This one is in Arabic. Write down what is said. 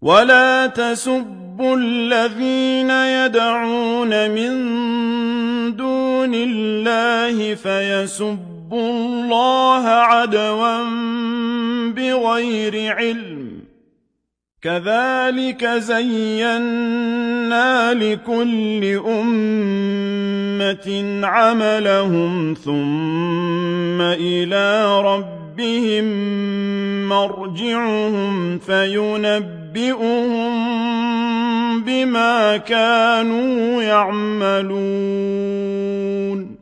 ولا تسبوا الذين يدعون من دون الله فيسبوا الله عدوا بغير علم كذلك زينا لكل أمة عملهم ثم إلى ربهم مرجعهم فينبئهم بما كانوا يعملون